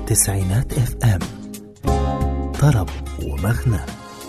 تسعينات اف ام. طرب ومغنى.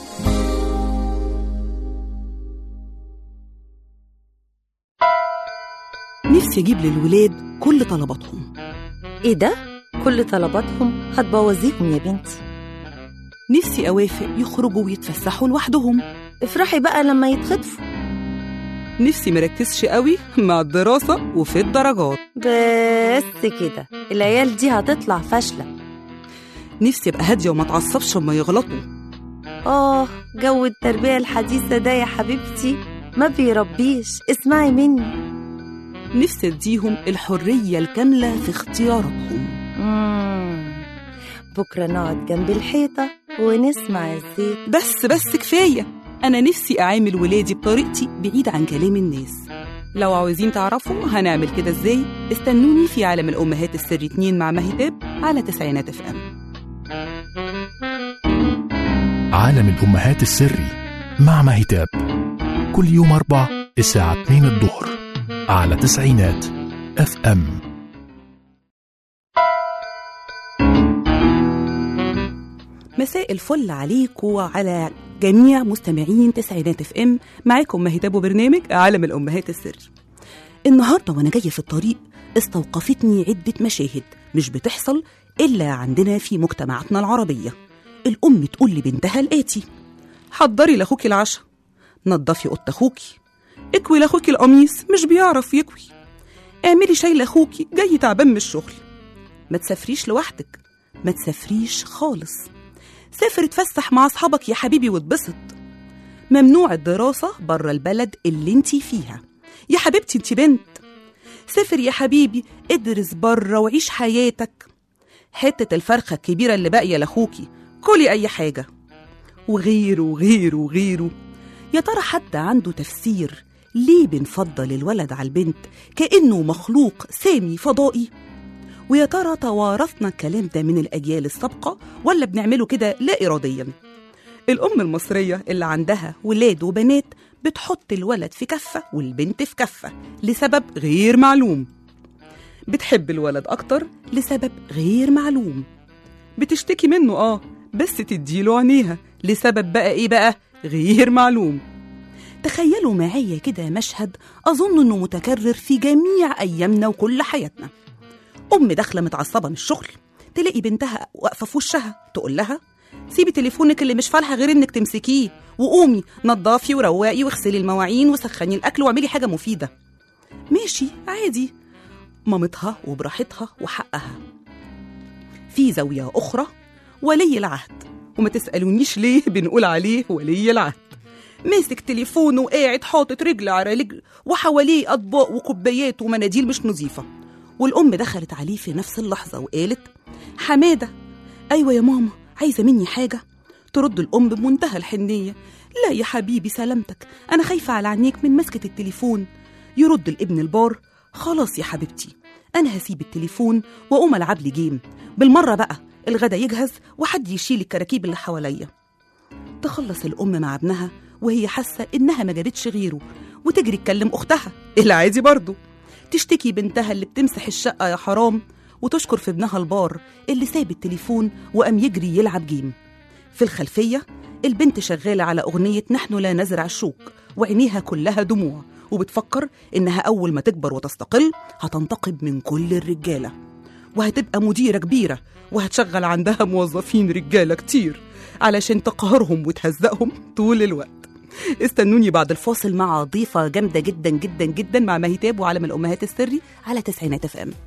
نفسي اجيب للولاد كل طلباتهم. ايه ده؟ كل طلباتهم؟ هتبوظيهم يا بنتي. نفسي اوافق يخرجوا ويتفسحوا لوحدهم. افرحي بقى لما يتخطفوا. نفسي مركزش قوي مع الدراسة وفي الدرجات. بس كده العيال دي هتطلع فاشلة. نفسي ابقى هادية وما اتعصبش لما يغلطوا. جو التربية الحديثة ده يا حبيبتي ما بيربيش، اسمعي مني. نفسي اديهم الحرية الكاملة في اختياراتهم. بكرة نقعد جنب الحيطة ونسمع الزيت. بس كفاية. أنا نفسي أعامل ولادي بطريقتي بعيد عن كلام الناس. لو عاوزين تعرفوا هنعمل كده إزاي، استنوني في عالم الأمهات السري 2 مع مهتاب على تسعينات اف ام. عالم الأمهات السري مع مهتاب كل يوم 4 الساعة 2 الظهر على تسعينات اف ام. مساء الفل عليكم وعلى جميع مستمعين تسعينات اف ام. معاكم مهتاب وبرنامج عالم الأمهات السري. النهارده وانا جايه في الطريق استوقفتني عده مشاهد مش بتحصل الا عندنا في مجتمعاتنا العربيه. الام تقول لبنتها الاتي: حضري لاخوكي العشاء، نضفي اوضه اخوكي، اكوي لاخوكي القميص مش بيعرف يكوي، اعملي شاي لاخوكي جاي تعبان من الشغل. ما تسافريش لوحدك، ما تسافريش خالص، سافر اتفسح مع اصحابك يا حبيبي واتبسط. ممنوع الدراسة بره البلد اللي انتي فيها يا حبيبتي، انتي بنت. سافر يا حبيبي، ادرس بره وعيش حياتك. حتة الفرخة الكبيرة اللي باقية لاخوكي، كلي اي حاجة. وغيره وغيره وغيره. يا ترى حد عنده تفسير ليه بنفضل الولد على البنت كأنه مخلوق سامي فضائي؟ ويا ترى توارثنا الكلام ده من الأجيال السابقة ولا بنعمله كده لا إراديا؟ الأم المصرية اللي عندها ولاد وبنات بتحط الولد في كفة والبنت في كفة لسبب غير معلوم. بتحب الولد أكتر لسبب غير معلوم. بتشتكي منه بس تديله عينيها لسبب بقى إيه بقى غير معلوم. تخيلوا معايا كده مشهد أظن أنه متكرر في جميع أيامنا وكل حياتنا. أم داخلة متعصبة من الشغل، تلاقي بنتها واقفة في وشها تقول لها: سيبي تليفونك اللي مش فالحة غير إنك تمسكيه، وقومي نضافي ورواقي واغسلي المواعين وسخني الأكل واعملي حاجة مفيدة. ماشي عادي، مامتها وبراحتها وحقها. في زاوية أخرى ولي العهد، وما تسألونيش ليه بنقول عليه ولي العهد. ماسك تليفونه وقاعد حاطط رجل على رجل وحواليه أطباق وكوبايات ومناديل مش نظيفة. والأم دخلت عليه في نفس اللحظة وقالت: حمادة. أيوة يا ماما، عايزة مني حاجة؟ ترد الأم بمنتهى الحنية: لا يا حبيبي سلامتك، أنا خايفة على عينيك من مسكة التليفون. يرد الابن البار: خلاص يا حبيبتي، أنا هسيب التليفون وأقوم ألعب لي جيم، بالمرة بقى الغدا يجهز وحد يشيل الكراكيب اللي حواليا. تخلص الأم مع ابنها وهي حاسة إنها ما جابتش غيره، وتجري تكلم أختها العادي برضو، تشتكي بنتها اللي بتمسح الشقة يا حرام، وتشكر في ابنها البار اللي ساب التليفون وقام يجري يلعب جيم. في الخلفية البنت شغالة على أغنية نحن لا نزرع الشوك، وعينيها كلها دموع، وبتفكر إنها أول ما تكبر وتستقل هتنتقم من كل الرجالة، وهتبقى مديرة كبيرة، وهتشغل عندها موظفين رجالة كتير علشان تقهرهم وتهزقهم طول الوقت. استنوني بعد الفاصل مع ضيفة جامدة جدا جدا جدا مع مهتاب وعالم الأمهات السري على تسعينات اف ام.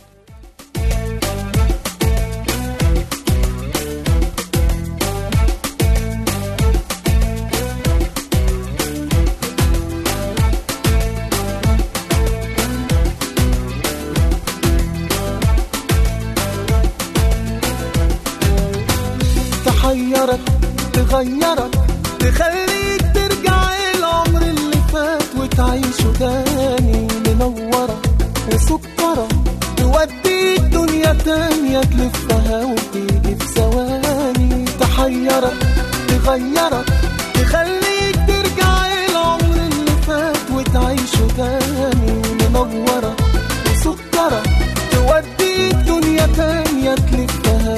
تحيرك تغيرك تخليك ترجع العمر اللي فات وتعيشه تاني، منورة وسكرة توديك دنيا تانية تلفها وتيجي في ثواني. تحيرك تغيرك تخليك ترجع العمر اللي فات وتعيشه تاني، منورة وسكرة توديك دنيا تانية تلفها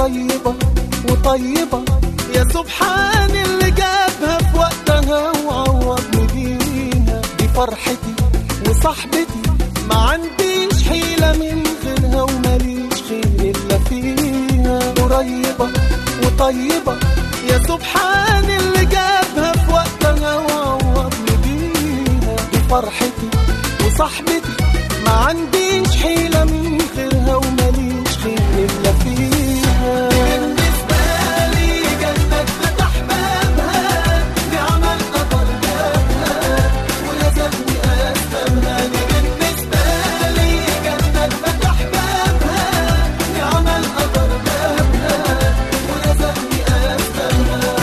قريبة وطيبة، يا سبحان اللي جابها في وقتها وعوضني بيها. دي فرحتي وصاحبتي، ما عنديش حيلة من غيرها وماليش خير إلا فيها. قريبة وطيبة، يا سبحان اللي جابها في وقتها وعوضني بيها. دي فرحتي وصاحبتي، ما عنديش حيلة من غيرها وماليش خير إلا فيها. بالنسبة لي جنة فتح بابها، بعمل قدر جابها ولازمني أسبابها. بالنسبة لي جنة فتح بابها، بعمل قدر جابها ولازمني أسبابها.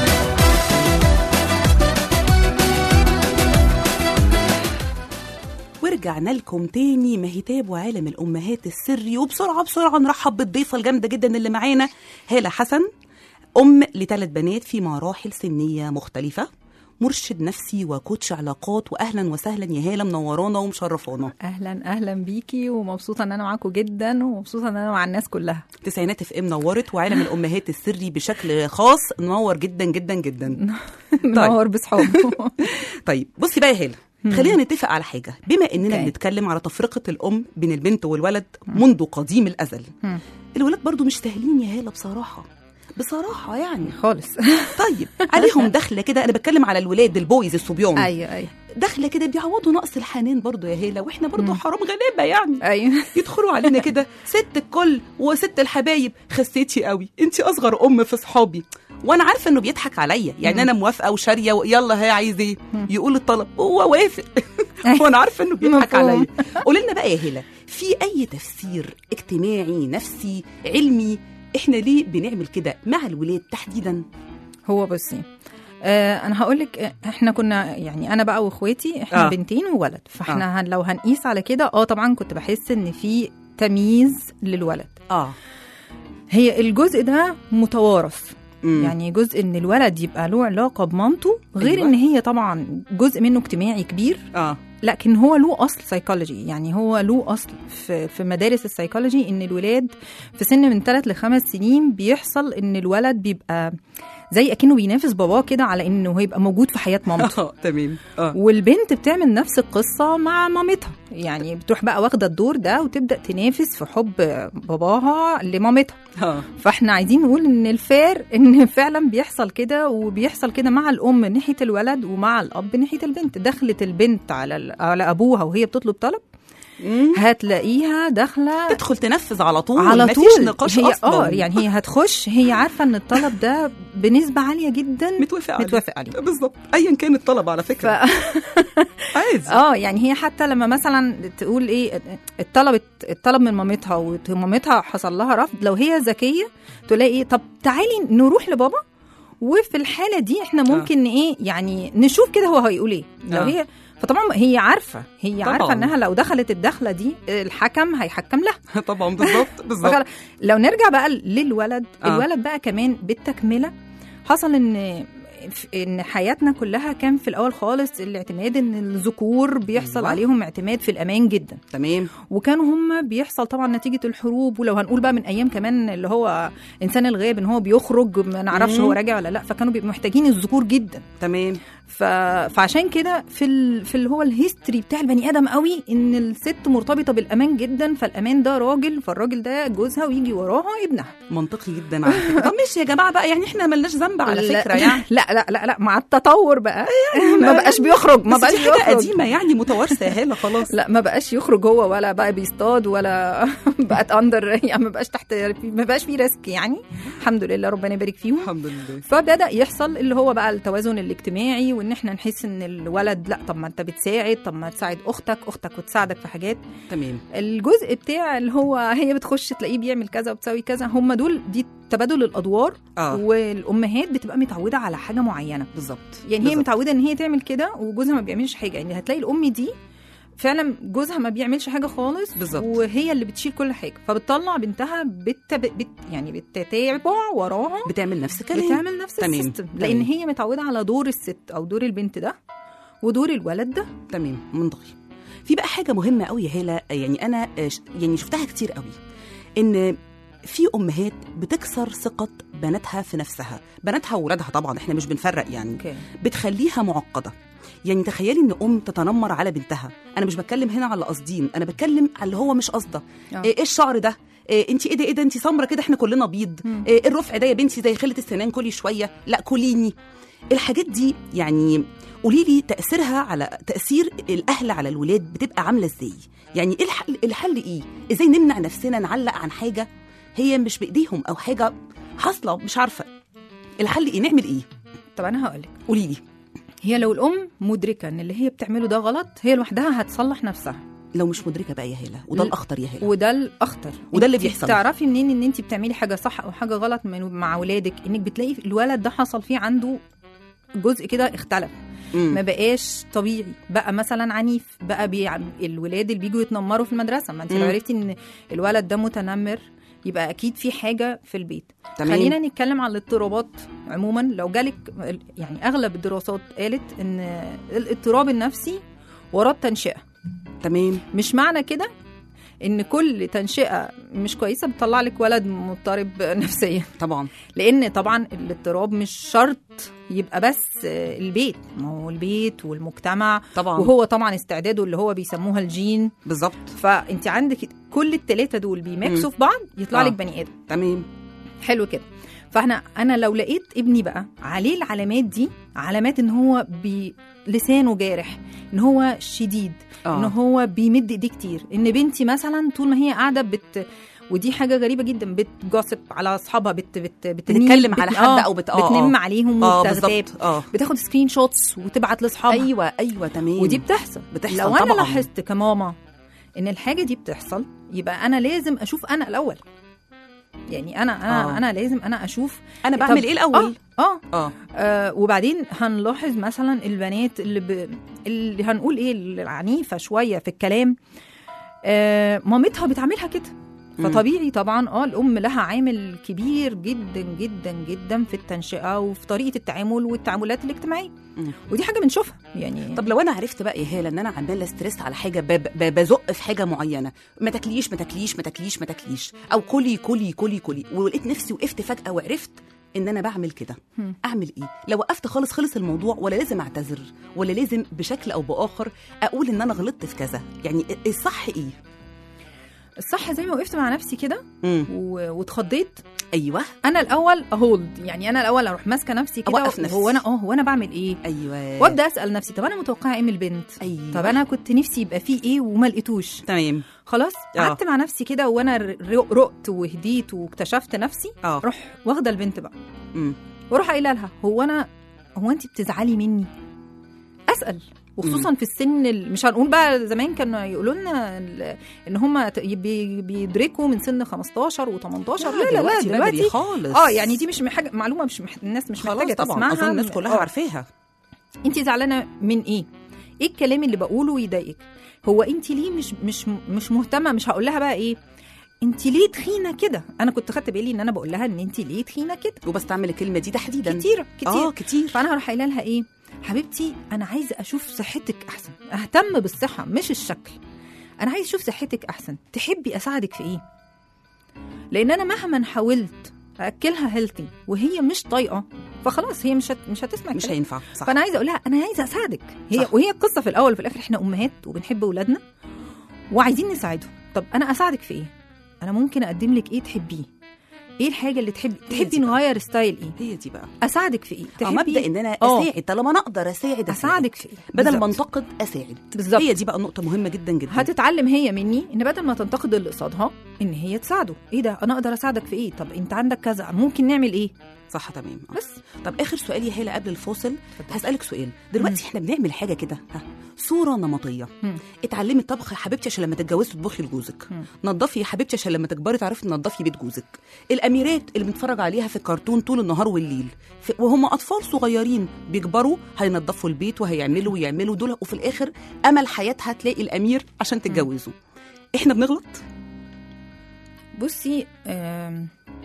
ورجعنا لكم تاني مهتاب وعالم الأمهات السري. وبسرعة بسرعة نرحب بالضيفة الجامدة جدا اللي معانا، هالة حسن، أم ل3 بنات في مراحل سنية مختلفة، مرشد نفسي وكوتش علاقات. وأهلا وسهلا يا هالة، منورانا ومشرفانا. اهلا بيكي، ومبسوطه ان انا معاكم جدا، ومبسوطه ان انا مع الناس كلها. تسعينات اف ام نورت، وعالم الأمهات السري بشكل خاص نور جدا جدا جدا. نور بصحابه. طيب بصي بقى يا هالة، خلينا نتفق على حاجة. بما إننا بنتكلم على تفرقة الأم بين البنت والولد منذ قديم الأزل، الولاد برضو مش سهلين يا هالة بصراحة يعني خالص. طيب عليهم دخلة كده، أنا بتكلم على الولاد البويز الصبيان. ايوه دخلة كده بيعوضوا نقص الحنان برضو يا هالة، وإحنا برضو حرام غلابة يعني. ايوه يدخلوا علينا كده ست الكل وست الحبايب، خسيتي قوي انتي أصغر أم في صحابي، وانا عارفه انه بيضحك عليا يعني. انا موافقه وشاريه ويلا هي عايز ايه، يقول الطلب هو وافق. وانا عارفه انه بيضحك عليا. قولي لنا بقى يا هلا، في اي تفسير اجتماعي نفسي علمي احنا ليه بنعمل كده مع الولاد تحديدا؟ هو بصي، انا هقول لك، احنا كنا يعني انا بقى واخواتي احنا بنتين وولد، فاحنا لو هنقيس على كده طبعا كنت بحس ان في تمييز للولد. هي الجزء ده متوارث، يعني جزء ان الولد يبقى له علاقه بمامته، غير ان هي طبعا جزء منه اجتماعي كبير، لكن هو له اصل سايكولوجي. يعني هو له اصل في مدارس السايكولوجي ان الولاد في سن من 3 ل5 سنين بيحصل ان الولد بيبقى زي اكنه بينافس باباه كده على انه هيبقى موجود في حياه مامته. تمام. والبنت بتعمل نفس القصه مع مامتها، يعني بتروح بقى واخده الدور ده وتبدا تنافس في حب باباها لمامتها. فاحنا عايزين نقول ان الفير ان فعلا بيحصل كده، وبيحصل كده مع الام ناحيه الولد ومع الاب ناحيه البنت. دخلت البنت على ابوها وهي بتطلب طلب، هتلاقيها داخله تدخل تنفذ على طول، مفيش نقاش اصلا. يعني هي هتخش، هي عارفه ان الطلب ده بنسبه عاليه جدا متوافق عليه بالظبط، ايا كان الطلب على فكره. عادي. يعني هي حتى لما مثلا تقول ايه الطلب من مامتها ومامتها حصل لها رفض، لو هي ذكيه تلاقي ايه، طب تعالي نروح لبابا، وفي الحاله دي احنا ممكن ايه يعني نشوف كده هو هيقول ايه. لو هي فطبعا هي عارفه انها لو دخلت الدخله دي الحكم هيحكم لها. طبعا بالظبط. لو نرجع بقى للولد، الولد بقى كمان بالتكمله حصل ان حياتنا كلها كان في الاول خالص الاعتماد ان الذكور بيحصل عليهم اعتماد في الامان جدا. تمام. وكانوا هم بيحصل طبعا نتيجه الحروب، ولو هنقول بقى من ايام كمان اللي هو انسان الغاب، ان هو بيخرج ما نعرفش هو راجع ولا لا، فكانوا بيبقوا محتاجين الذكور جدا. تمام. فعشان كده في اللي هو الهيستوري بتاع البني ادم قوي ان الست مرتبطه بالامان جدا، فالامان ده راجل، فالراجل ده جوزها ويجي وراها ابنها. منطقي جدا على فكره. طب ماشي يا جماعه بقى، يعني احنا ملناش ذنب على فكره يعني. لا مع التطور بقى ما بقاش بيخرج، ما بقاش حاجه قديمه يعني متوارثه يا هاله خلاص. لا ما بقاش يخرج هو، ولا بقى بيصطاد، ولا بقت اندر، يعني ما بقاش تحت، ما بقاش فيه ريسك يعني. الحمد لله، ربنا يبارك فيهم. الحمد لله. فبدا يحصل اللي هو بقى التوازن الاجتماعي، وان احنا نحس ان الولد لا، طب ما انت بتساعد، طب ما تساعد اختك وتساعدك في حاجات. تمام. الجزء بتاع اللي هو هي بتخش تلاقيه بيعمل كذا وبتسوي كذا، هم دي تبادل الادوار. والامهات بتبقى متعوده على حاجه معينه بالظبط، يعني هي متعوده ان هي تعمل كده وجوزها ما بيعملش حاجه. يعني هتلاقي الام دي فعلا جوزها ما بيعملش حاجه خالص بالزبط. وهي اللي بتشيل كل حاجه، فبتطلع بنتها يعني بتتابع وراها، بتعمل نفس الكلام، السيستم، لان هي متعوده على دور الست او دور البنت ده ودور الولد ده. تمام، منطقي. في بقى حاجه مهمه قوي يا هاله، يعني انا يعني شفتها كتير قوي، ان في امهات بتكسر ثقه بناتها في نفسها، بناتها وولادها طبعا، احنا مش بنفرق يعني. بتخليها معقده. يعني تخيلي ان ام تتنمر على بنتها، انا مش بتكلم هنا على قاصدين، انا بتكلم على اللي هو مش قاصده. ايه الشعر ده؟ انت ايه ده انت سمره كده، احنا كلنا بيض. ايه الرفع ده يا بنتي زي خله السنان، كلي شويه، لا كليني. الحاجات دي يعني قولي لي تاثيرها على تاثير الاهل على الولاد بتبقى عامله ازاي؟ يعني ايه الحل ايه؟ ازاي نمنع نفسنا نعلق عن حاجه هي مش بايديهم او حاجه حاصله مش عارفه؟ الحل ايه؟ نعمل ايه؟ طب انا هقول لك، قولي لي. هي لو الام مدركه ان اللي هي بتعمله ده غلط، هي لوحدها هتصلح نفسها. لو مش مدركه بقى يا هاله، وده الاخطر يا هاله، وده الاخطر، وده اللي بيحصل. تعرفي منين ان انت بتعملي حاجه صح او حاجه غلط مع ولادك؟ انك بتلاقي الولد ده حصل فيه عنده جزء كده اختلف، ما بقاش طبيعي، بقى مثلا عنيف، بقى الولاد اللي بيجوا يتنمروا في المدرسه، ما انت لو عرفتي ان الولد ده متنمر يبقى اكيد في حاجه في البيت. خلينا نتكلم عن الاضطرابات عموما. لو جالك يعني اغلب الدراسات قالت ان الاضطراب النفسي وراه التنشئه. تمام. مش معنى كده ان كل تنشئه مش كويسه بتطلع لك ولد مضطرب نفسيا طبعا، لان طبعا الاضطراب مش شرط يبقى بس البيت، ما هو البيت والمجتمع طبعا، وهو طبعا استعداده اللي هو بيسموها الجين بالظبط. فانت عندك كل الثلاثه دول بيمكسوا في بعض يطلع لك بني ادم. تمام، حلو كده. انا لو لقيت ابني بقى عليه العلامات دي، علامات ان هو لسانه جارح، ان هو شديد، ان هو بيمد ايديه كتير، ان بنتي مثلا طول ما هي قاعده ودي حاجه غريبه جدا، بتجاسب على اصحابها، بتتكلم على حد او بتنم عليهم وبتغتاب، بتاخد سكرين شوتس وتبعت لاصحابها. ايوه تمام. ودي بتحصل لو طبعاً. انا لاحظت كماما ان الحاجه دي بتحصل، يبقى انا لازم اشوف انا الاول. يعني انا لازم انا اشوف انا بعمل ايه الاول. وبعدين هنلاحظ مثلا البنات اللي هنقول ايه العنيفه شويه في الكلام، مامتها بتعملها كده، فطبيعي طبعا الام لها عامل كبير جدا جدا جدا في التنشئه وفي طريقه التعامل والتعاملات الاجتماعيه، ودي حاجه بنشوفها يعني. طب لو انا عرفت بقى يا هاله ان انا عماله ستريس على حاجه، بزق في حاجه معينه، ما تاكليش ما تاكليش ما تاكليش ما تاكليش، او كلي كلي كلي كلي، ولقيت نفسي وقفت فجاه وعرفت ان انا بعمل كده، اعمل ايه؟ لو وقفت خالص خلص الموضوع، ولا لازم اعتذر، ولا لازم بشكل او باخر اقول ان انا غلطت في كذا؟ يعني الصح ايه؟ الصح زي ما وقفت مع نفسي كده واتخضيت. ايوه، انا الاول اهولد، يعني انا الاول اروح ماسكه نفسي كده، اوقف نفسي، هو انا بعمل ايه؟ ايوه، وابدا اسال نفسي، طب انا متوقعه ايه من البنت؟ أيوة. طب انا كنت نفسي يبقى فيه ايه وما لقيتوش. تمام، خلاص قعدت مع نفسي كده، وانا رقت وهديت واكتشفت نفسي، روح واخده البنت بقى واروح قايله لها، هو انت بتزعلي مني؟ اسال، وخصوصا في السن مش هنقول بقى زمان كانوا يقولوا لنا ان هم بيدركوا من سن 15 و18. لا دلوقتي خالص. يعني دي مش حاجه معلومه، الناس مش محتاجه تسمعها، اظن الناس كلها عارفاها. انت زعلانه من ايه الكلام اللي بقوله يضايقك؟ هو انت ليه مش مهتمه؟ مش هقول لها بقى ايه انت ليه تخينه كده. انا كنت خدت بالي ان انا بقول لها ان انت ليه تخينه كده، وبستعمل الكلمه دي تحديدا كتير. فانا هروح قايله لها ايه، حبيبتي انا عايزه اشوف صحتك احسن، اهتم بالصحه مش الشكل، انا عايزه اشوف صحتك احسن، تحبي اساعدك في ايه؟ لان انا مهما حاولت اكلها هيلثي وهي مش طايقه، فخلاص هي مش هتسمع، مش هينفع. صح. فانا عايزه اقول لها انا عايزه اساعدك، وهي القصه في الاول وفي الاخر احنا امهات وبنحب اولادنا وعايزين نساعدهم. طب انا اساعدك في ايه؟ انا ممكن اقدم لك ايه تحبيه؟ ايه الحاجه اللي تحبي نغير ستايل ايه؟ هي دي بقى اساعدك في ايه؟ مبدا ان انا اساعد، طالما انا اقدر اساعدك في ايه بدل ما انتقد اساعد. بالزبط. هي دي بقى نقطه مهمه جدا جدا. هتتعلم هي مني ان بدل ما تنتقد اللي قصادها ان هي تساعده. ايه ده، انا اقدر اساعدك في ايه؟ طب انت عندك كذا، ممكن نعمل ايه؟ صح، تمام. بس طب اخر سؤال يا هاله قبل الفاصل، هسالك سؤال دلوقتي. احنا بنعمل حاجه كده صوره نمطيه. اتعلمي الطبخ يا حبيبتي عشان لما تتجوزي تطبخي لجوزك، نظفي يا حبيبتي عشان لما تكبري تعرفي تنظفي بيت جوزك. الاميرات اللي بنتفرج عليها في الكرتون طول النهار والليل، وهم اطفال صغيرين بيكبروا هينظفوا البيت ويعملوا دول، وفي الاخر امل حياتها تلاقي الامير عشان تتجوزوا. احنا بنغلط. بصي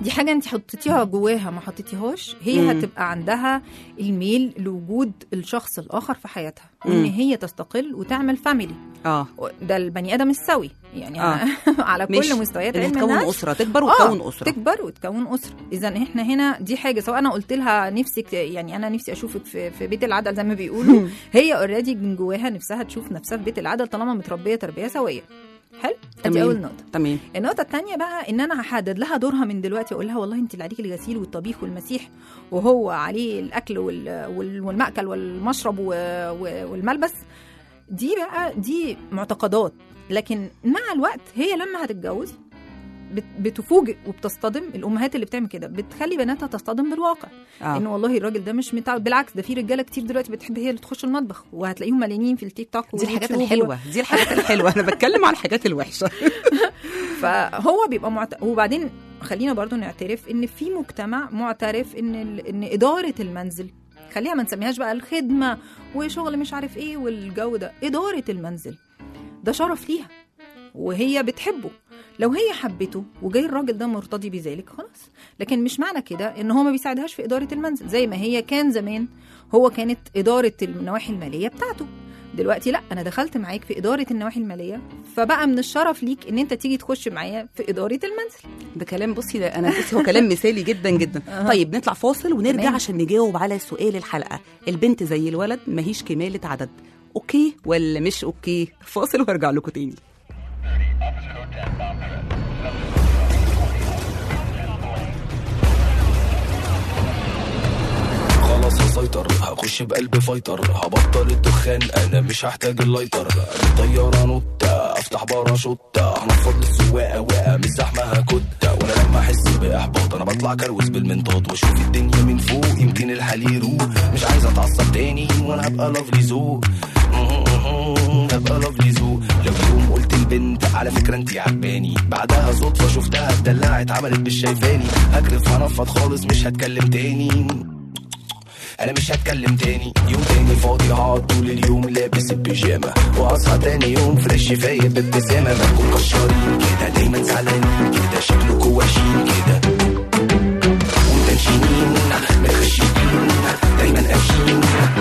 دي حاجه انت حطيتيها جواها ما حطيتيهاش، هي هتبقى عندها الميل لوجود الشخص الاخر في حياتها، وان هي تستقل وتعمل فاميلي. ده البني ادم السوي يعني على كل مستويات علم تكون النفس. اسره، تكبر وتكون اسره، تكبر وتكون اسره. اذا احنا هنا دي حاجه، سواء انا قلت لها نفسك يعني انا نفسي اشوفك في بيت العدل زي ما بيقولوا، هي اوريدي من جواها نفسها تشوف نفسها في بيت العدل طالما متربيه تربيه سويه. حلو، دي اول نقطه. تمام. النقطه الثانيه بقى ان انا هحدد لها دورها من دلوقتي، اقول لها والله انت اللي عليكي الغسيل والطبيخ والمسيح، وهو عليه الاكل والمأكل والمشرب والملبس. دي بقى دي معتقدات، لكن مع الوقت هي لما هتتجوز بتفوجئ وبتصطدم. الامهات اللي بتعمل كده بتخلي بناتها تصطدم بالواقع، ان والله الراجل ده مش متعود. بالعكس، ده في رجاله كتير دلوقتي بتحب هي اللي تخش المطبخ، وهتلاقيهم مليانين في التيك توك. دي الحاجات الحلوه دي الحاجات الحلوه انا بتكلم عن الحاجات الوحشه. فهو بيبقى وبعدين خلينا برضو نعترف ان في مجتمع معترف ان اداره المنزل، خليها ما نسميهاش بقى الخدمه وشغل مش عارف ايه والجو ده، اداره المنزل ده شرف ليها وهي بتحبه. لو هي حبته وجاي الراجل ده مرتضي بذلك خلاص، لكن مش معنى كده ان هو ما بيساعدهاش في اداره المنزل. زي ما هي كان زمان هو كانت اداره النواحي الماليه بتاعته، دلوقتي لا، انا دخلت معاك في اداره النواحي الماليه، فبقى من الشرف ليك ان انت تيجي تخش معايا في اداره المنزل. ده كلام بصي، ده انا بصي هو كلام مثالي جدا جدا. طيب نطلع فاصل ونرجع عشان نجاوب على سؤال الحلقه، البنت زي الولد ماهيش كمالة عدد، اوكي ولا مش اوكي؟ فاصل وارجع لكم تاني. خلاص هسيطر، هخش بقلب فايتر، هبطل الدخان، انا مش هحتاج اللايتر. طيارة نوتة، افتح باراشوتة، هنفض السواقة واقع من الزحمة هكتة. وانا لما احس باحباط انا بطلع كروز بالمنطاد، واشوف الدنيا من فوق يمكن الحال يروق. مش عايز اتعصب تاني وانا هبقى لافلي ذوق، هبقى لافلي ذوق. لو يوم قلت البنت على فكرة انتي عجباني، بعدها صدفة شفتها اتدلعت عملت مش شايفاني، هكرف هنفض خالص مش هتكلم تاني، انا مش هتكلم تاني. يوم تاني فاضي هقعد طول اليوم لابس البيجامه، واصحى تاني يوم فريش فايق بابتسامه. بنكون كشارين كده دايما زعلانين كده، شكلكوا وحشين كده ومتنشنين متخشبين دايما قافشين.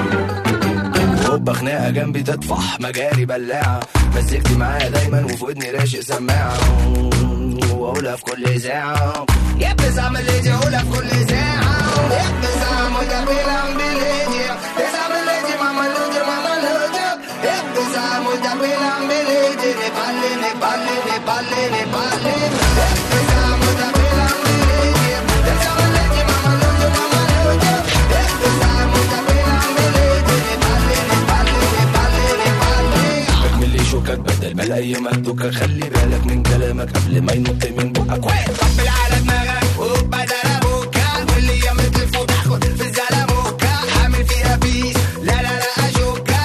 هوبا خناقه جنبي تطفح مجاري بلاعه، مزجتي معايا دايما وفي ودني راشق سماعه، واقولها في كل ساعه يا بس اعمل ايه، اقولها في كل ساعه يا بس اعمل كابيلان بليجي، بس اعمل ايه ماما لوجي ماما لوجي، يا بس اعمل كابيلان بليجي، نبالي نبالي نبالي نبالي، يا بس اعمل كابيلان بليجي، بس اعمل ايه ماما لوجي ماما لوجي، يا بس اعمل كابيلان بليجي، نبالي نبالي نبالي نبالي. اكمل لي شوكك بدل ما الاقي مهدوكه، خلي بالك من كلامك قبل ما ينط من بقك، طبل على دماغك وبدل ابوكا، واللي يمد الفوق تاخد في الزلموكا، عامل فيها بيس لا لا لا اشوكا،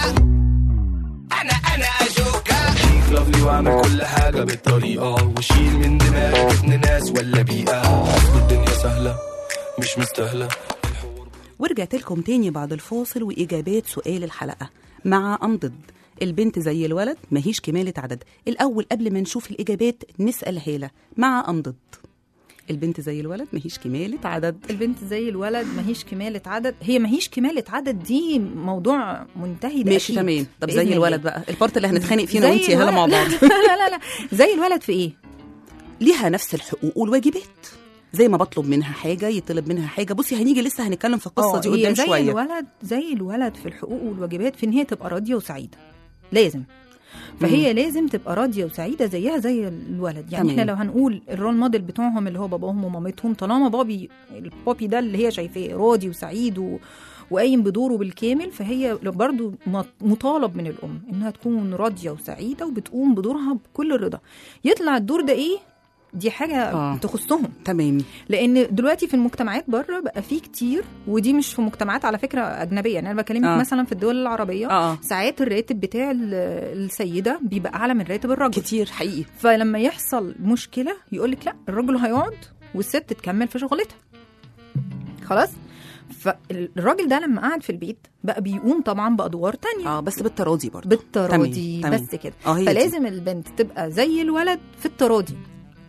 انا اشوكا. شيك لافلي واعمل كل حاجه بالطريقه، وشيل من دماغك ابن ناس ولا بيئه، اصل الدنيا سهله مش مستاهله. ورجعت لكم تاني بعد الفاصل واجابات سؤال الحلقه مع ام ضد. البنت زي الولد ماهيش كمالة عدد. الأول قبل ما نشوف الإجابات نسأل هالة مع أم ضد. البنت زي الولد ماهيش كمالة عدد. البنت زي الولد ماهيش كمالة عدد، هي ماهيش كمالة عدد دي موضوع منتهي ده ماشي تمام. طب زي الولد بقى البارت اللي هنتخانق فينا وانتي يا هالة مع بعض. لا زي الولد في ايه؟ ليها نفس الحقوق والواجبات، زي ما بطلب منها حاجة يطلب منها حاجة. بصي هنيجي لسه هنتكلم في القصة دي قدام شوية. زي الولد في الحقوق والواجبات في ان هي تبقى راضية وسعيدة، لازم. فهي لازم تبقى راضيه وسعيده زيها زي الولد. يعني احنا لو هنقول الرول موديل بتوعهم اللي هو باباهم ومامتهم، طالما البابي ده اللي هي شايفاه راضي وسعيد وقايم بدوره بالكامل، فهي برضو مطالب من الام انها تكون راضيه وسعيده وبتقوم بدورها بكل الرضا. يطلع الدور ده ايه؟ دي حاجة تخصهم. تمام. لأن دلوقتي في المجتمعات بره بقى فيه كتير، ودي مش في مجتمعات على فكرة أجنبية، يعني أنا بكلمك مثلا في الدول العربية ساعات الراتب بتاع السيدة بيبقى أعلى من راتب الرجل كتير حقيقي. فلما يحصل مشكلة يقولك لا، الرجل هيقعد والست تكمل في شغلتها خلاص. فالراجل ده لما قعد في البيت بقى بيقوم طبعا بأدوار تانية بس بالتراضي برضه. بالتراضي بس كده. فلازم البنت تبقى زي الولد في التراضي،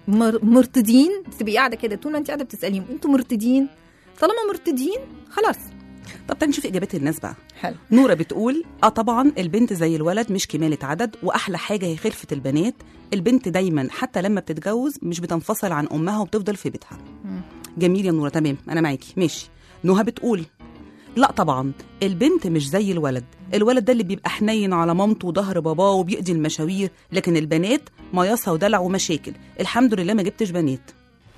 مرتدين، تبقي قاعده كده طول ما انت قاعده بتساليهم انتوا مرتدين، طالما مرتدين خلاص. طب تعالي نشوف اجابات الناس بقى. حلو. نوره بتقول طبعا البنت زي الولد مش كمالة عدد، واحلى حاجه هي خلفه البنات. البنت دايما حتى لما بتتجوز مش بتنفصل عن امها وبتفضل في بيتها. جميل يا نوره، تمام انا معاكي ماشي. نوها بتقول لا طبعا البنت مش زي الولد، الولد ده اللي بيبقى حنين على مامته وظهر باباه وبيقضي المشاوير، لكن البنات مياصة ودلع ومشاكل. الحمد لله ما جبتش بنات.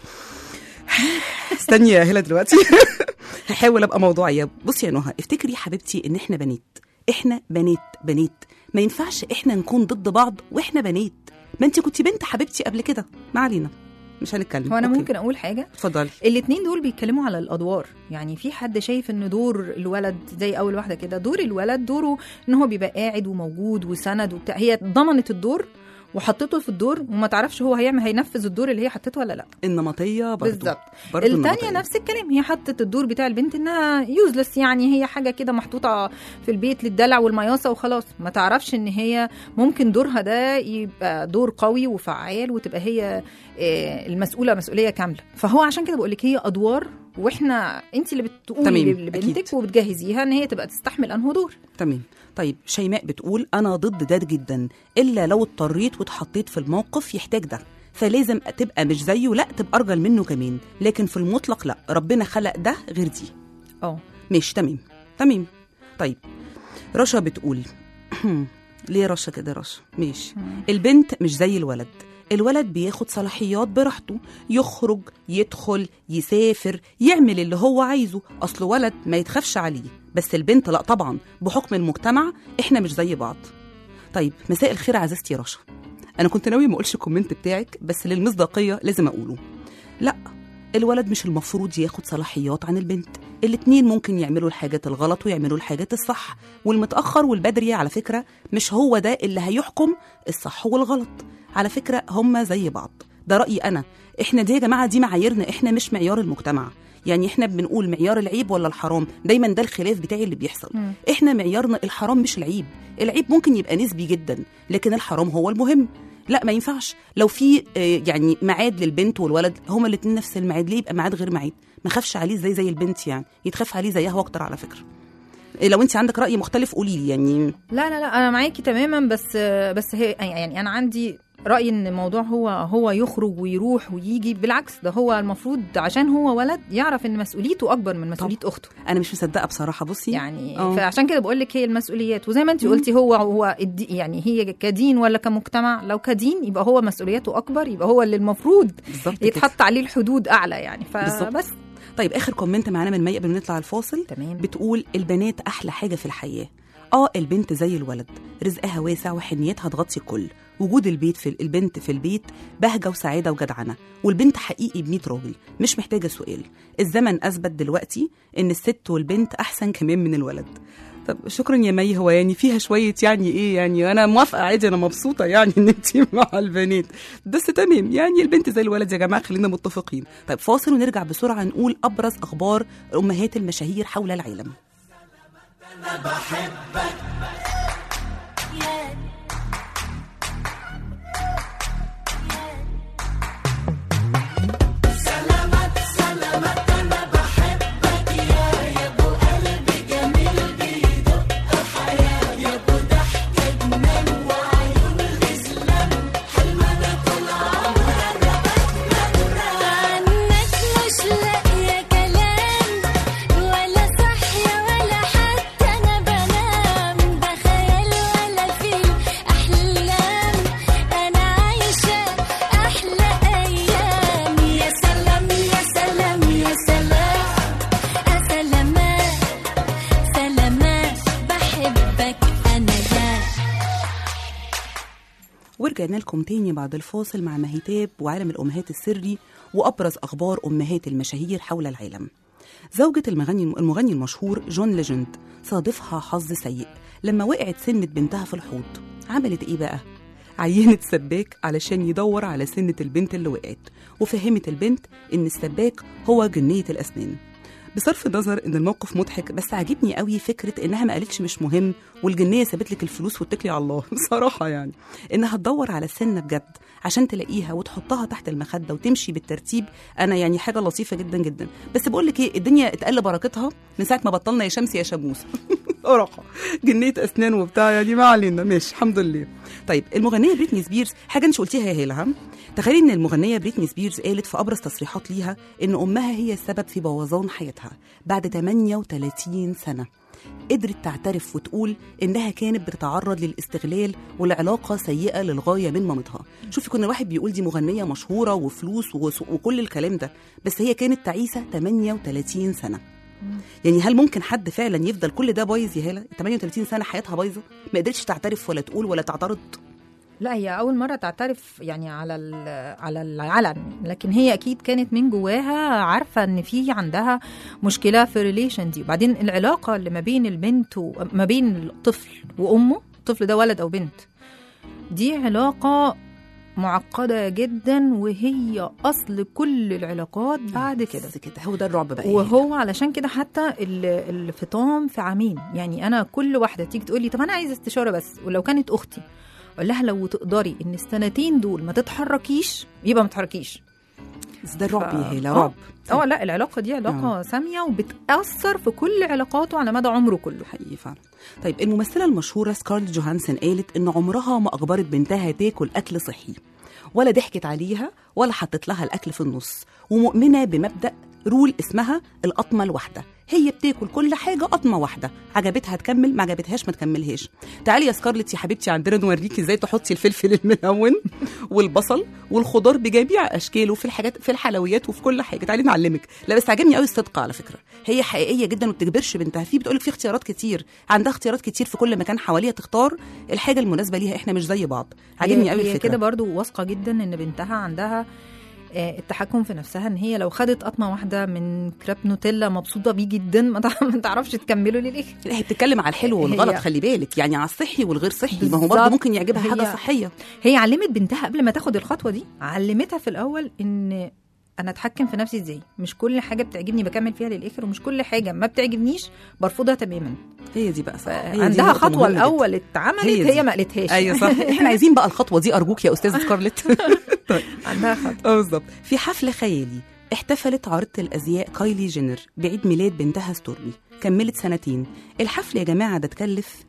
استني يا هلا دلوقتي. هحاول ابقى موضوعيه. بصي يا نهى، افتكري يا حبيبتي ان احنا بنات، احنا بنات، ما ينفعش احنا نكون ضد بعض واحنا بنات. ما انت كنتي بنت حبيبتي قبل كده، ما علينا مش هنتكلم. هو انا أوكي. ممكن اقول حاجه؟ اتفضلي. الاثنين دول بيتكلموا على الادوار، يعني في حد شايف ان دور الولد زي اول واحده كده، دور الولد دوره ان هو بيبقى قاعد وموجود وسند وبتاع، هي ضمنت الدور وحطته في الدور وما تعرفش هو هينفذ الدور اللي هي حطته ولا لا. النمطيه برضو. بالظبط. الثانيه نفس الكلام، هي حطت الدور بتاع البنت انها يوزلس، يعني هي حاجه كده محطوطه في البيت للدلع والمياصه وخلاص، ما تعرفش ان هي ممكن دورها ده يبقى دور قوي وفعال وتبقى هي المسؤوله مسؤوليه كامله. فهو عشان كده بقول لك هي ادوار، واحنا انت اللي بتقولي لبنتك وبتجهزيها ان هي تبقى تستحمل انه دور. تمام. طيب شيماء بتقول انا ضد ده جدا، الا لو اضطريت واتحطيت في الموقف يحتاج ده، فلازم تبقى مش زيه، لا تبقى ارجل منه كمان، لكن في المطلق لا، ربنا خلق ده غير دي. ماشي تمام. طيب رشا بتقول ليه رشا كده؟ رشا ماشي. البنت مش زي الولد، الولد بياخد صلاحيات براحته، يخرج يدخل يسافر يعمل اللي هو عايزه، أصل ولد ما يتخافش عليه. بس البنت لا طبعا، بحكم المجتمع احنا مش زي بعض. طيب مساء الخير عزيزتي رشا، أنا كنت ناوي ما أقولش الكومنت بتاعك بس للمصداقية لازم أقوله. لا، الولد مش المفروض ياخد صلاحيات عن البنت، الاتنين ممكن يعملوا الحاجات الغلط ويعملوا الحاجات الصح، والمتأخر والبدري على فكرة مش هو ده اللي هيحكم الصح والغلط. على فكرة هما زي بعض، ده رأيي أنا. إحنا دي يا جماعة دي معاييرنا، إحنا مش معيار المجتمع. يعني إحنا بنقول معيار العيب ولا الحرام، دايما ده الخلاف بتاعي اللي بيحصل. إحنا معيارنا الحرام مش العيب، العيب ممكن يبقى نسبي جدا لكن الحرام هو المهم. لا ما ينفعش لو في يعني ميعاد للبنت والولد هما الاتنين نفس الميعاد، ليه يبقى ميعاد غير ميعاد؟ ما خافش عليه زي البنت، يعني يتخاف عليه زيها واكتر على فكرة. لو انت عندك رأي مختلف قولي لي يعني. لا انا معاكي تماما، بس هي يعني انا عندي رأي ان الموضوع هو يخرج ويروح ويجي، بالعكس ده هو المفروض عشان هو ولد يعرف ان مسؤوليته اكبر من مسؤولية اخته. انا مش مصدقة بصراحة. بصي يعني فعشان كده بقول لك هي المسؤوليات، وزي ما انت قلتي هو يعني هي كدين ولا كمجتمع، لو كدين يبقى هو مسؤولياته اكبر، يبقى هو اللي المفروض يتحط عليه الحدود اعلى يعني. فبس. طيب اخر كومنت معانا من مي قبل ما نطلع الفاصل. تمام. بتقول البنات احلى حاجه في الحياه. البنت زي الولد، رزقها واسع وحنيتها تغطي الكل. وجود البنت في البيت بهجه وسعاده وجدعنه، والبنت حقيقي ب100 راجل، مش محتاجه سؤال. الزمن اثبت دلوقتي ان الست والبنت احسن كمان من الولد. طب شكرا يا مي. هو يعني فيها شويه يعني ايه، يعني انا موافقه عادي، انا مبسوطه يعني ان انت مع البنات، بس تمام يعني البنت زي الولد يا جماعه، خلينا متفقين. طيب فاصل ونرجع بسرعه نقول ابرز اخبار الامهات المشاهير حول العالم. أنا بحبك سلامات سلامات، أنا بحبك يا أبو قلبي جميل بيدق حياة، يا أبو ضحكة جنان وعيون غزلان، حلم أنا طول عمري أنا بتمنى عنك، مش لاقية كلام ولا صحية ولا حتى أنا بنام، ده خيال ولا فيه أحلام، أنا عايشة أحلى أيام. يا سلام يا سلام يا سلام، سلامات سلامات، بحبك أنا يا. ورجعنا لكم تاني بعد الفاصل مع مهيتاب وعالم الأمهات السري وأبرز أخبار أمهات المشاهير حول العالم. زوجة المغني المشهور جون ليجند صادفها حظ سيء لما وقعت سنة بنتها في الحوض. عملت إيه بقى؟ عينت سباك علشان يدور على سنة البنت اللي وقعت، وفهمت البنت إن السباك هو جنية الأسنان. بصرف النظر ان الموقف مضحك، بس عاجبني قوي فكره انها ما قالتش مش مهم والجنيه سابت لك الفلوس واتكلي على الله. بصراحه يعني انها تدور على السنه بجد عشان تلاقيها وتحطها تحت المخده وتمشي بالترتيب. انا يعني حاجه لطيفه جدا جدا. بس بقول لك ايه، الدنيا اتقل بركتها من ساعه ما بطلنا يا شمس يا شموس. صراحه جنيه اسنان وبتاع، يعني ما علينا، ماشي الحمد لله. طيب المغنيه بريتني سبيرز، حاجه انت قلتيها يا هيلا، تخيلي ان المغنيه بريتني سبيرز قالت في ابرز تصريحات ليها ان امها هي السبب في بوظان حياتها. بعد 38 سنه قدرت تعترف وتقول انها كانت بتتعرض للاستغلال والعلاقه سيئه للغايه من مامتها. شوفي، كنا الواحد بيقول دي مغنيه مشهوره وفلوس وكل الكلام ده، بس هي كانت تعيسه 38 سنه. يعني هل ممكن حد فعلا يفضل كل ده بايظ يا هاله؟ 38 سنه حياتها بايظه، ما قدرتش تعترف ولا تقول ولا تعترض. لا، هي أول مرة تعترف يعني على العلن، لكن هي أكيد كانت من جواها عارفة إن في عندها مشكلة في الريليشن دي. وبعدين العلاقة اللي ما بين البنت وما بين الطفل وأمه، الطفل ده ولد أو بنت، دي علاقة معقدة جدا، وهي أصل كل العلاقات بعد كده. هو ده الرعب بقى. وهو علشان كده حتى الفطام في عامين. يعني أنا كل واحدة تيجي تقول لي طب أنا عايزة استشارة بس، ولو كانت أختي أقول لها لو تقدري إن السنتين دول ما تتحركيش يبقى ما تتحركيش. ده الرعب يا هيلا، رعب. لا، العلاقة دي علاقة سامية وبتأثر في كل علاقاته على مدى عمره كله. حقيقي فعلا. طيب الممثلة المشهورة سكارلت جوهانسون قالت إن عمرها ما أجبرت بنتها تاكل أكل صحي، ولا ضحكت عليها ولا حطت لها الأكل في النص، ومؤمنة بمبدأ رول اسمها القطمة الواحدة. هي بتاكل كل حاجة قطمة واحدة، عجبتها تكمل، ما عجبتهاش ما تكملهاش. تعالي يا سكارلت يا حبيبتي عندنا نوريكي ازاي تحطي الفلفل الملون والبصل والخضار بجميع اشكاله في الحاجات، في الحلويات وفي كل حاجه. تعالي نعلمك. لا بس عجبني قوي الصدق على فكره، هي حقيقيه جدا وما بتجبرش بنتها. في بتقولك في اختيارات كتير، عندها اختيارات كتير في كل مكان حواليها تختار الحاجه المناسبه ليها. احنا مش زي بعض. عجبني قوي الفكره كده برضو واثقه جدا ان بنتها عندها التحكم في نفسها، ان هي لو خدت قطمه واحده من كريب نوتيلا مبسوطه بيه جدا، ما تعرفش تكمله للاخر. هي بتتكلم على الحلو والغلط، خلي بالك، يعني على الصحي والغير صحي، ما هو برضه ممكن يعجبها حاجه صحيه. هي علمت بنتها قبل ما تاخد الخطوه دي، علمتها في الاول ان انا اتحكم في نفسي ازاي، مش كل حاجه بتعجبني بكمل فيها للاخر، ومش كل حاجه ما بتعجبنيش برفضها تماما. هي دي بقى صح. عندها خطوه الاول اتعملت، هي ما قالتهاش. ايوه صح. احنا عايزين بقى الخطوه دي ارجوك يا استاذه سكارلت. طيب عندها خطوه بالظبط. في حفل خيالي احتفلت عارضة الأزياء كايلي جينر بعيد ميلاد بنتها ستورمي، كملت 2 سنين. الحفل يا جماعة ده تكلف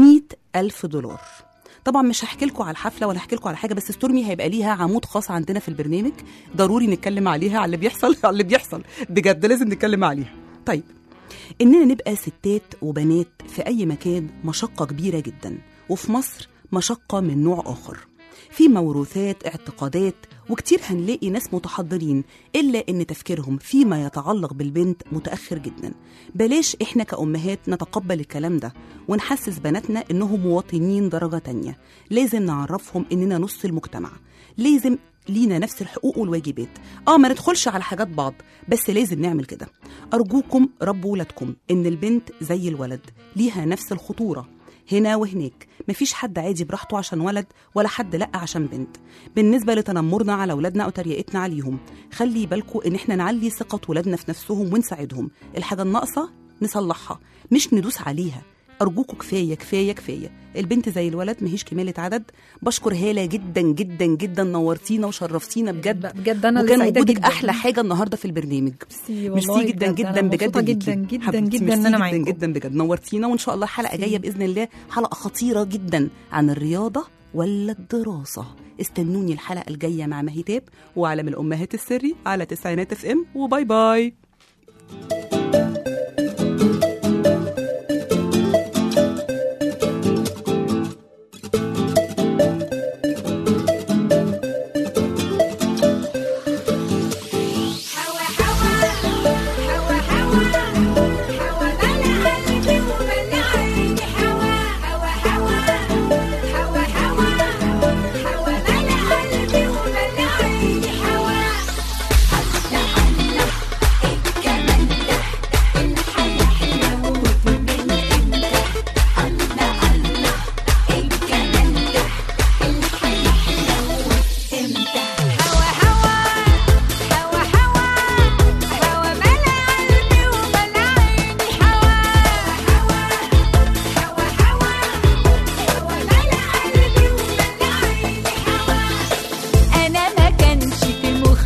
$100,000. طبعا مش هحكي لكم على الحفله ولا هحكي لكم على حاجه، بس ستورمي هيبقى ليها عمود خاص عندنا في البرنامج، ضروري نتكلم عليها، على اللي بيحصل بجد لازم نتكلم عليها. طيب اننا نبقى ستات وبنات في اي مكان مشقه كبيره جدا، وفي مصر مشقه من نوع اخر، في موروثات، اعتقادات، وكتير هنلاقي ناس متحضرين إلا إن تفكيرهم فيما يتعلق بالبنت متأخر جدا. بلاش إحنا كأمهات نتقبل الكلام ده ونحسس بناتنا إنهم مواطنين درجة تانية. لازم نعرفهم إننا نص المجتمع، لازم لينا نفس الحقوق والواجبات. ما ندخلش على حاجات بعض، بس لازم نعمل كده. أرجوكم ربوا ولادكم إن البنت زي الولد، ليها نفس الخطورة هنا وهناك. مفيش حد عادي براحته عشان ولد، ولا حد لأ عشان بنت. بالنسبة لتنمرنا على ولادنا أو تريقتنا عليهم، خلي بالكم إن إحنا نعلي ثقة ولادنا في نفسهم ونساعدهم. الحاجة الناقصة نصلحها، مش ندوس عليها. أرجوكوا كفاية كفاية كفاية. البنت زي الولد مهيش كمالة عدد. بشكر هالة جدا جدا جدا، نورتينا وشرفتينا بجد بجد. أنا وكان وجودك أحلى حاجة النهاردة في البرنامج. ميرسي جدا جدا بجد جدا جدا جدا إن أنا معاكم جدا بجد، نورتينا. وإن شاء الله حلقة جاية بإذن الله، حلقة خطيرة جدا عن الرياضة ولا الدراسة. استنوني الحلقة الجاية مع مهيتاب وعالم الأمهات السري على 90 FM، وباي باي.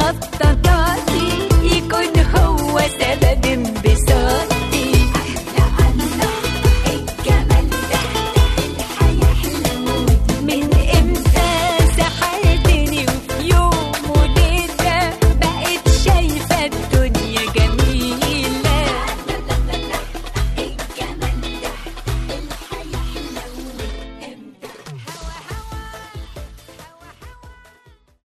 مخططاتي يكون هو سبب